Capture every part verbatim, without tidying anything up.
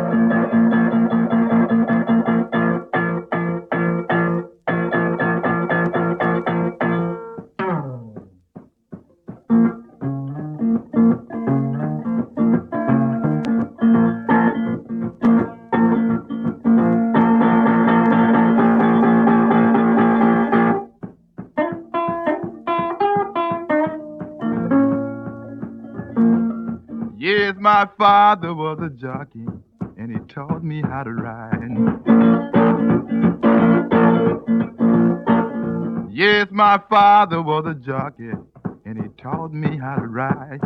Yes, my father was a jockey, and he taught me how to ride. Yes, my father was a jockey, and he taught me how to ride.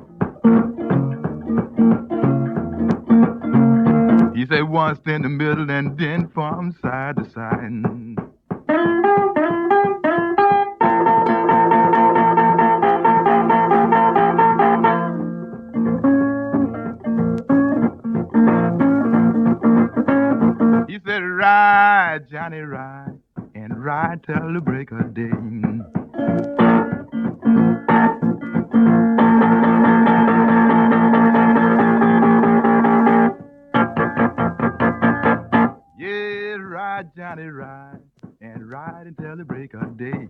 He said once in the middle and then from side to side. He said, ride, Johnny, ride, and ride till the break of day. Yeah, ride, Johnny, ride, and ride until the break of day.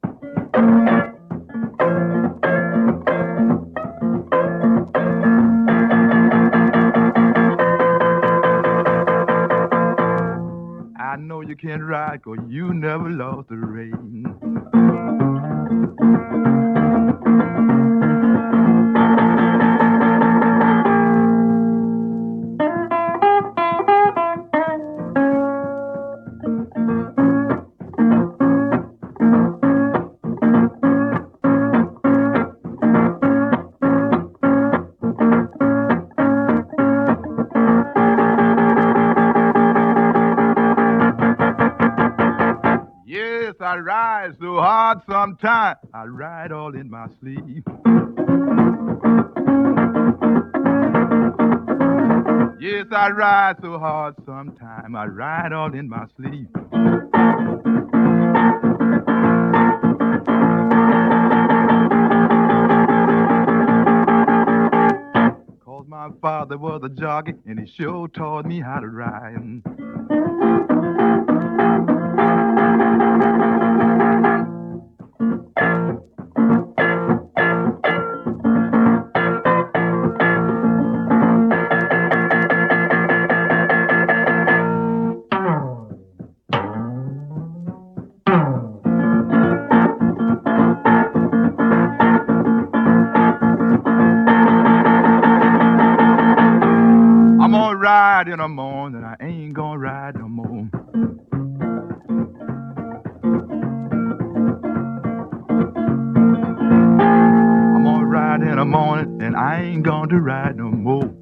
I know you can ride, 'cause you never lost a race. Yes, I ride so hard sometimes, I ride all in my sleep. Yes, I ride so hard sometimes, I ride all in my sleep. 'Cause my father was a jockey, and he sure taught me how to ride. I'm gonna ride in the morning, I ain't gonna ride no more. I'm gonna ride in the morning, and I ain't gonna ride no more.